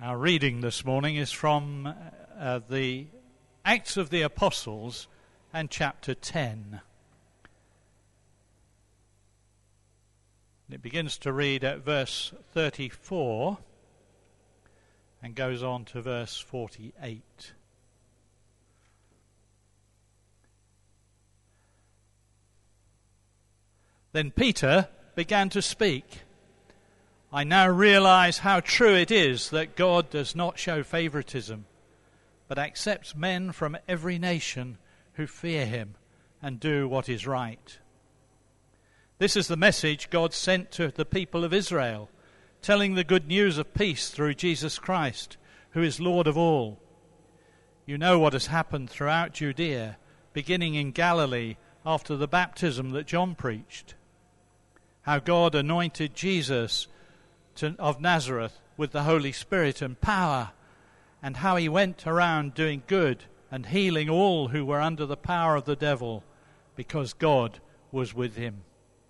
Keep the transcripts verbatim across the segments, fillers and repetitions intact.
Our reading this morning is from uh, the Acts of the Apostles and chapter ten. It begins to read at verse thirty-four and goes on to verse forty-eight. Then Peter began to speak. I now realize how true it is that God does not show favoritism, but accepts men from every nation who fear him and do what is right. This is the message God sent to the people of Israel, telling the good news of peace through Jesus Christ, who is Lord of all. You know what has happened throughout Judea, beginning in Galilee after the baptism that John preached. How God anointed Jesus to, of Nazareth with the Holy Spirit and power, and how he went around doing good and healing all who were under the power of the devil, because God was with him.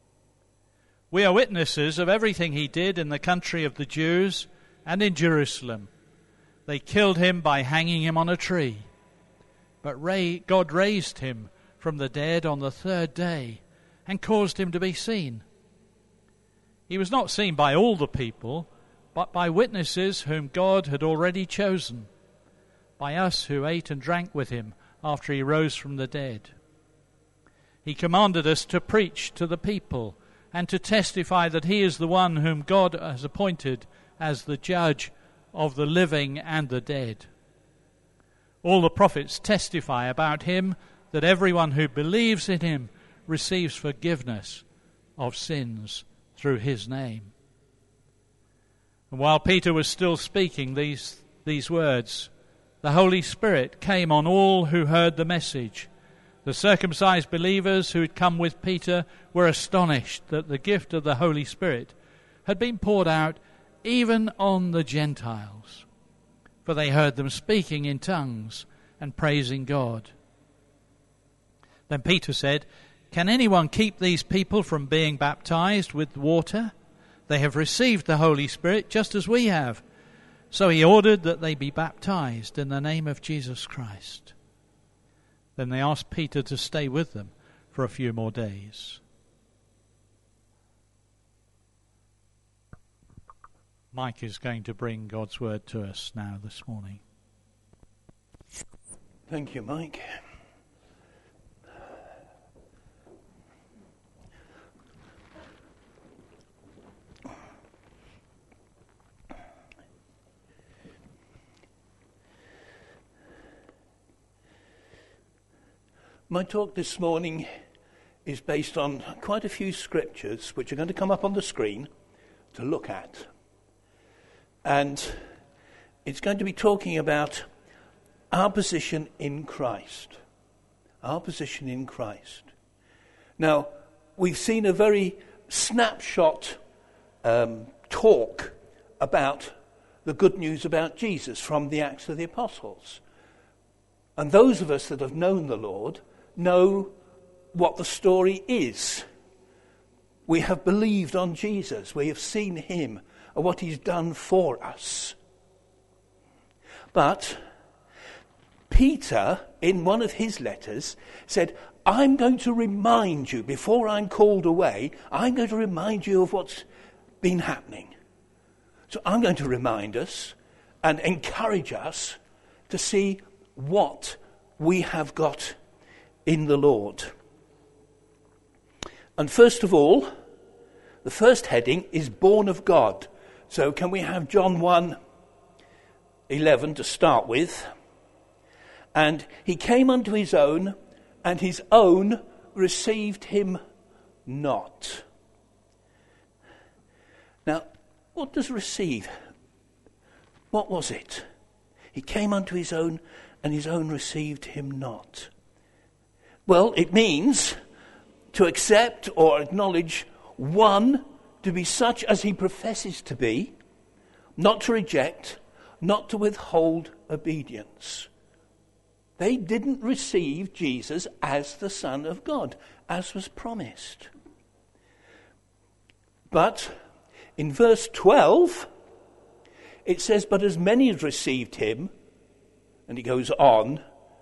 We are witnesses of everything he did in the country of the Jews and in Jerusalem. They killed him by hanging him on a tree, but God raised him from the dead on the third day and caused him to be seen. He was not seen by all the people, but by witnesses whom God had already chosen, by us who ate and drank with him after he rose from the dead. He commanded us to preach to the people and to testify that he is the one whom God has appointed as the judge of the living and the dead. All the prophets testify about him that everyone who believes in him receives forgiveness of sins through his name. And while Peter was still speaking these, these words, the Holy Spirit came on all who heard the message. The circumcised believers who had come with Peter were astonished that the gift of the Holy Spirit had been poured out even on the Gentiles, for they heard them speaking in tongues and praising God. Then Peter said, Can anyone keep these people from being baptized with water? They have received the Holy Spirit just as we have. So he ordered that they be baptized in the name of Jesus Christ. Then they asked Peter to stay with them for a few more days. Mike is going to bring God's word to us now this morning. Thank you, Mike. My talk this morning is based on quite a few scriptures which are going to come up on the screen to look at. And it's going to be talking about our position in Christ. Our position in Christ. Now, we've seen a very snapshot um, talk about the good news about Jesus from the Acts of the Apostles. And those of us that have known the Lord know what the story is. We have believed on Jesus. We have seen him and what he's done for us. But Peter, in one of his letters, said, I'm going to remind you, before I'm called away, I'm going to remind you of what's been happening. So I'm going to remind us and encourage us to see what we have got in the Lord. And first of all, the first heading is born of God. So can we have John one eleven to start with? And he came unto his own, and his own received him not. Now, what does receive? What was it? He came unto his own, and his own received him not. Well, it means to accept or acknowledge one to be such as he professes to be, not to reject, not to withhold obedience. They didn't receive Jesus as the Son of God, as was promised. But in verse twelve, it says, but as many as received him, and he goes on,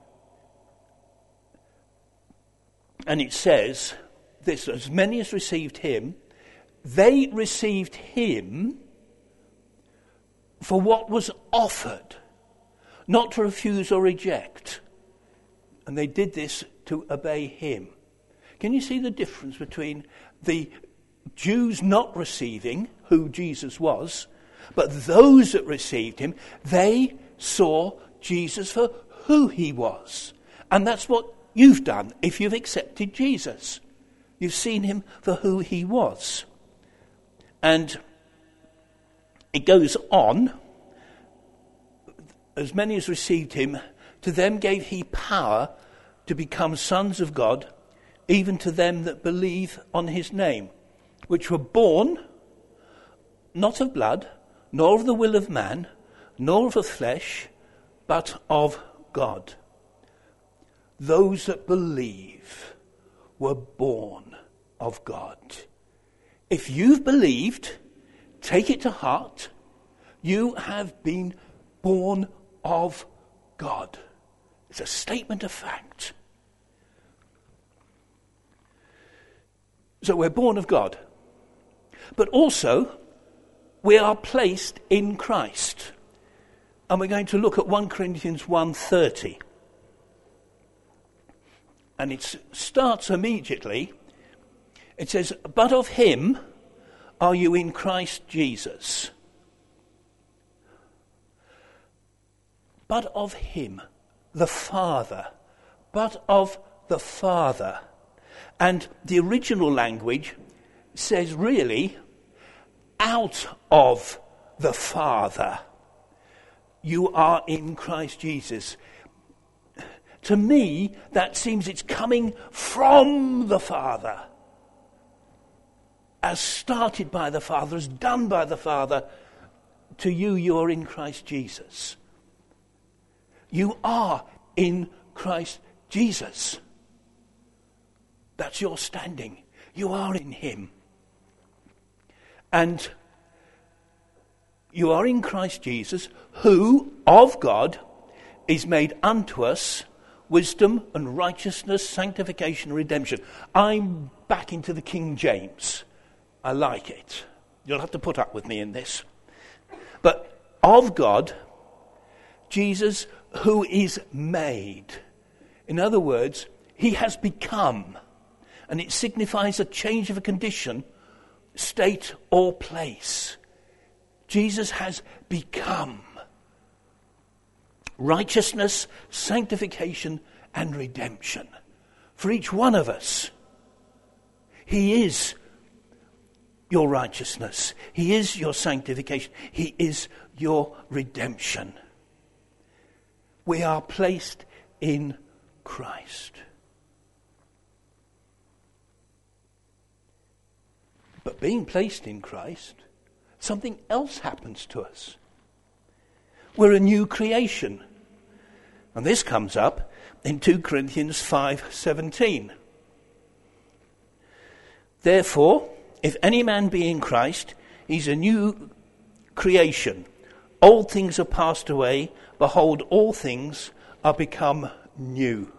and it says this, as many as received him, they received him for what was offered, not to refuse or reject. And they did this to obey him. Can you see the difference between the Jews not receiving who Jesus was, but those that received him, they saw Jesus for who he was. And that's what you've done if you've accepted Jesus. You've seen him for who he was. And it goes on, as many as received him, to them gave he power to become sons of God, even to them that believe on his name, which were born not of blood, nor of the will of man, nor of the flesh, but of God. Those that believe were born of God. If you've believed, take it to heart, you have been born of God. It's a statement of fact. So we're born of God. But also, we are placed in Christ. And we're going to look at First Corinthians one thirty. And it starts immediately. It says, but of him are you in Christ Jesus. But of him, the Father. But of the Father. And the original language says really, out of the Father, you are in Christ Jesus. To me, that seems it's coming from the Father. As started by the Father, as done by the Father, to you, you are in Christ Jesus. You are in Christ Jesus. That's your standing. You are in him. And you are in Christ Jesus, who, of God, is made unto us wisdom and righteousness, sanctification and redemption. I'm back into the King James. I like it. You'll have to put up with me in this. But of God, Jesus, who is made. In other words, he has become. And it signifies a change of a condition, state or place. Jesus has become righteousness, sanctification, and redemption. For each one of us, he is your righteousness. He is your sanctification. He is your redemption. We are placed in Christ. But being placed in Christ, something else happens to us. We're a new creation. And this comes up in Second Corinthians five seventeen. Therefore, if any man be in Christ, he's a new creation. Old things are passed away. Behold, all things are become new.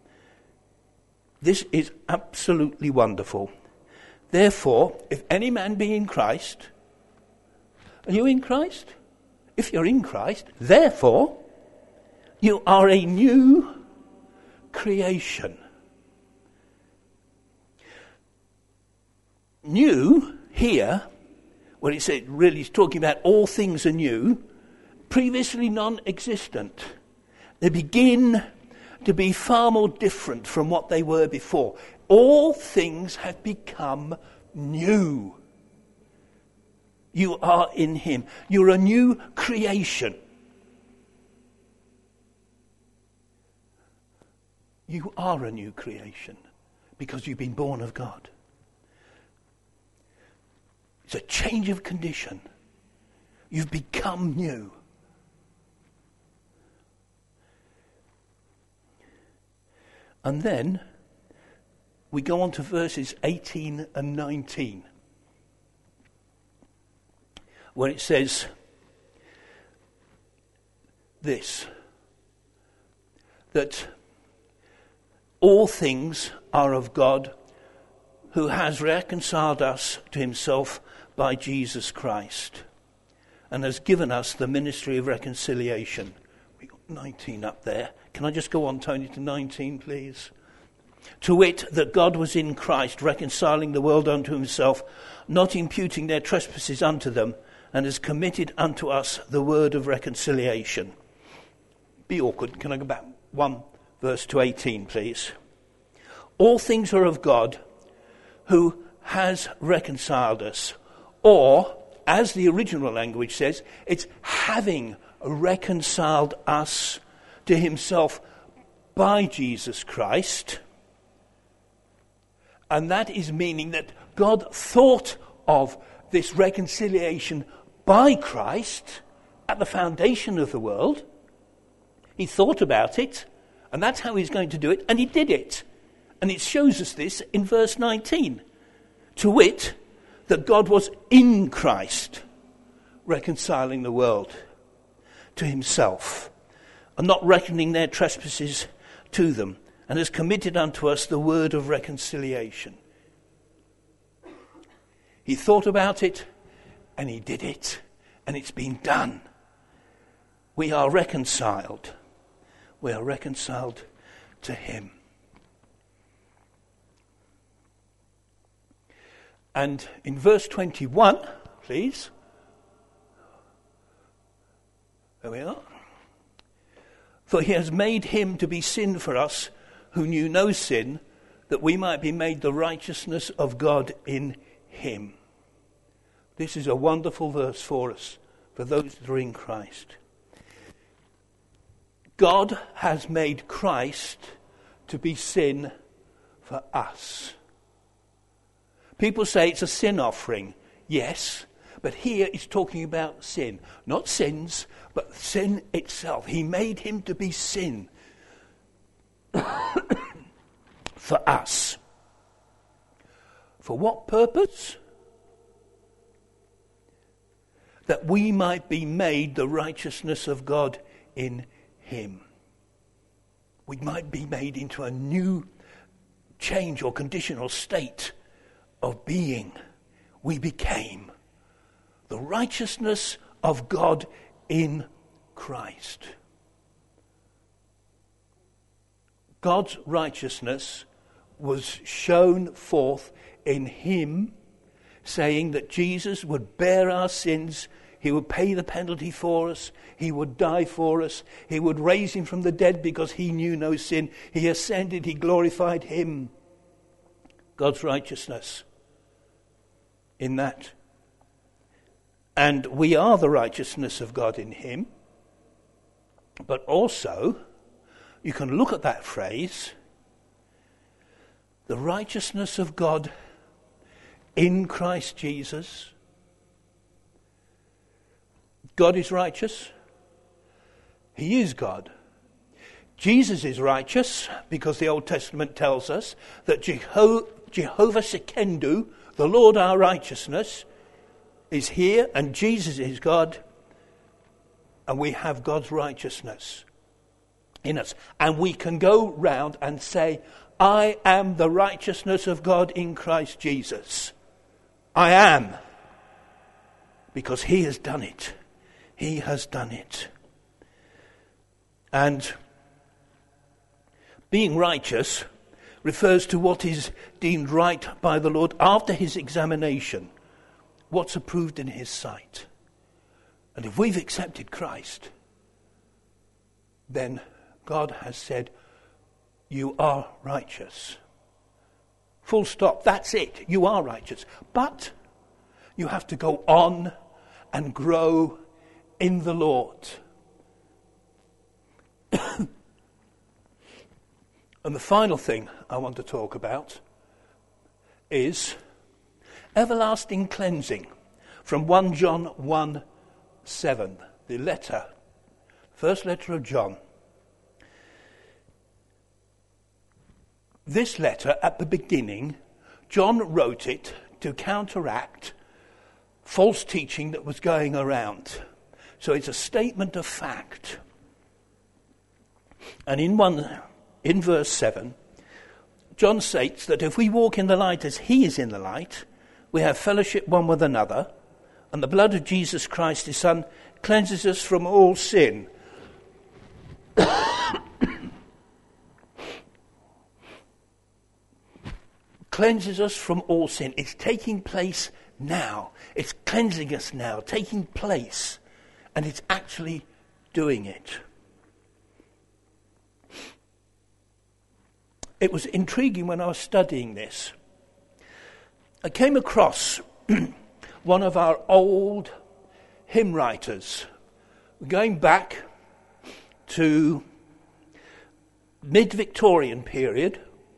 This is absolutely wonderful. Therefore, if any man be in Christ, are you in Christ? If you're in Christ, therefore, you are a new creation. New, here, when it said really it's talking about all things are new, previously non-existent. They begin to be far more different from what they were before. All things have become new. You are in him. You're a new creation. You are a new creation because you've been born of God. It's a change of condition. You've become new. And then we go on to verses eighteen and nineteen, where it says, this, that all things are of God, who has reconciled us to himself by Jesus Christ and has given us the ministry of reconciliation. We've got nineteen up there. Can I just go on, Tony, to nineteen, please? To wit, that God was in Christ, reconciling the world unto himself, not imputing their trespasses unto them, and has committed unto us the word of reconciliation. Be awkward. Can I go back one verse to eighteen, please? All things are of God, who has reconciled us. Or, as the original language says, it's having reconciled us to himself by Jesus Christ. And that is meaning that God thought of this reconciliation by Christ at the foundation of the world. He thought about it, and that's how he's going to do it, and he did it. And it shows us this in verse nineteen. To wit, that God was in Christ, reconciling the world to himself, and not reckoning their trespasses to them, and has committed unto us the word of reconciliation. He thought about it, and he did it, and it's been done. We are reconciled. We are reconciled to him. And in verse twenty-one, please. There we are. For he has made him to be sin for us, who knew no sin, that we might be made the righteousness of God in him. This is a wonderful verse for us, for those that are in Christ. God has made Christ to be sin for us. People say it's a sin offering. Yes, but here it's talking about sin. Not sins, but sin itself. He made him to be sin for us. For what purpose? That we might be made the righteousness of God in him. We might be made into a new change or conditional state of being. We became the righteousness of God in Christ. God's righteousness was shown forth in him, saying that Jesus would bear our sins, he would pay the penalty for us, he would die for us, he would raise him from the dead because he knew no sin. He ascended, he glorified him. God's righteousness in that. And we are the righteousness of God in him. But also, you can look at that phrase, the righteousness of God in Christ Jesus. God is righteous. He is God. Jesus is righteous because the Old Testament tells us that Jeho- Jehovah Sekenu, the Lord our righteousness, is here, and Jesus is God, and we have God's righteousness in us. And we can go round and say, I am the righteousness of God in Christ Jesus. I am. Because he has done it. He has done it. And being righteous refers to what is deemed right by the Lord after his examination. What's approved in his sight. And if we've accepted Christ, then God has said, you are righteous. Full stop. That's it. You are righteous. But you have to go on and grow in the Lord. And the final thing I want to talk about is everlasting cleansing from First John one seven, the letter, first letter of John. This letter, at the beginning, John wrote it to counteract false teaching that was going around. So it's a statement of fact. And in one, in verse seven, John states that if we walk in the light as he is in the light, we have fellowship one with another, and the blood of Jesus Christ, his Son, cleanses us from all sin. Cleanses us from all sin. It's taking place now. It's cleansing us now, taking place. And it's actually doing it. It was intriguing when I was studying this. I came across one of our old hymn writers, going back to mid-Victorian period.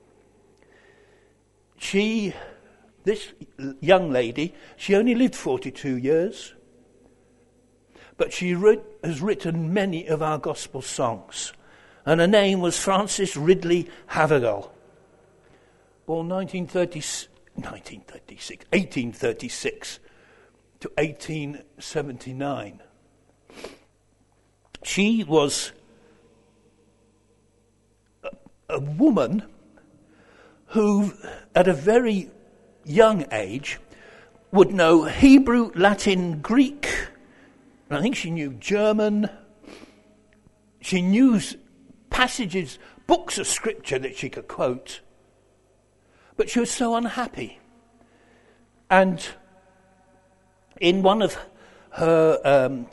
She, this young lady, she only lived forty-two years, but she wrote, has written many of our gospel songs. And her name was Frances Ridley Havergal, born nineteen thirty-six, nineteen thirty-six, eighteen thirty-six to eighteen seventy-nine. She was a, a woman who, at a very young age, would know Hebrew, Latin, Greek, and I think she knew German. She knew passages, books of scripture that she could quote. But she was so unhappy. And in one of her um,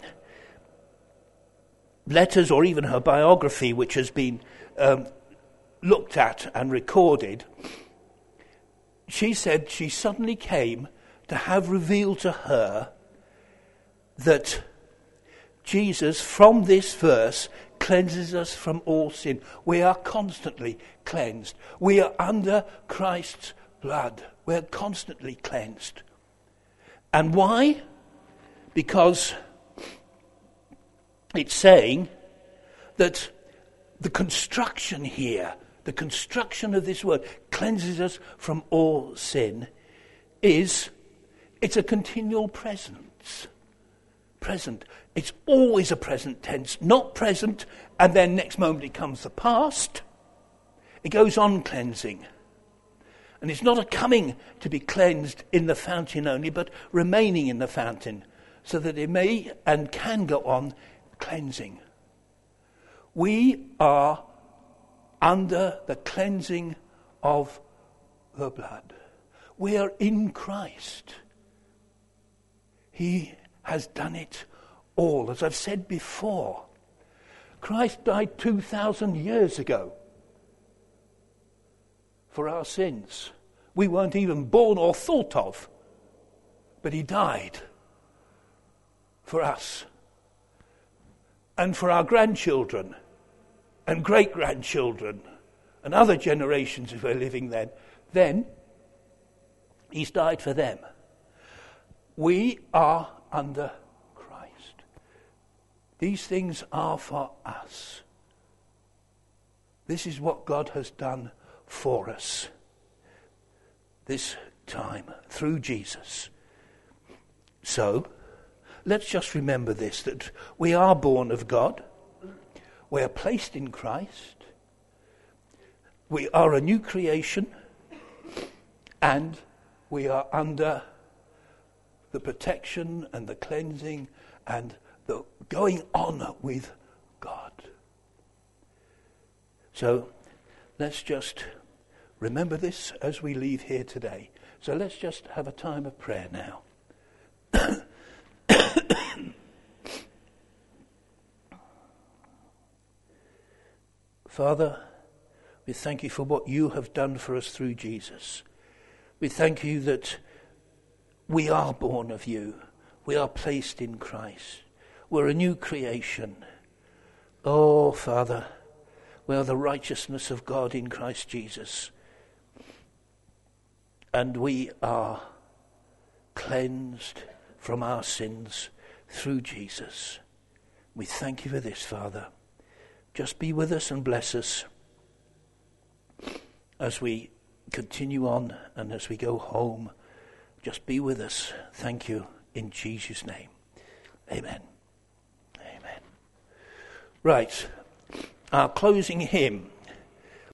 letters, or even her biography, which has been um, looked at and recorded, she said she suddenly came to have revealed to her that Jesus, from this verse, cleanses us from all sin. We are constantly cleansed. We are under Christ's blood. We are constantly cleansed. And why? Because it's saying that the construction here, the construction of this word, cleanses us from all sin, is, it's a continual presence. Present. It's always a present tense, not present, and then next moment it comes the past. It goes on cleansing. And it's not a coming to be cleansed in the fountain only, but remaining in the fountain, so that it may and can go on cleansing. We are under the cleansing of the blood. We are in Christ. He has done it all. As I've said before, Christ died two thousand years ago for our sins. We weren't even born or thought of, but he died for us and for our grandchildren and great-grandchildren and other generations who are living then. Then he's died for them. We are under Christ. These things are for us. This is what God has done for us this time through Jesus. So, let's just remember this, that we are born of God. We are placed in Christ. We are a new creation. And we are under the protection and the cleansing and the going on with God. So let's just remember this as we leave here today. So let's just have a time of prayer now. Father, we thank you for what you have done for us through Jesus. We thank you that we are born of you. We are placed in Christ. We're a new creation. Oh, Father, we are the righteousness of God in Christ Jesus. And we are cleansed from our sins through Jesus. We thank you for this, Father. Just be with us and bless us as we continue on and as we go home. Just be with us. Thank you in Jesus' name. Amen. Amen. Right. our closing hymn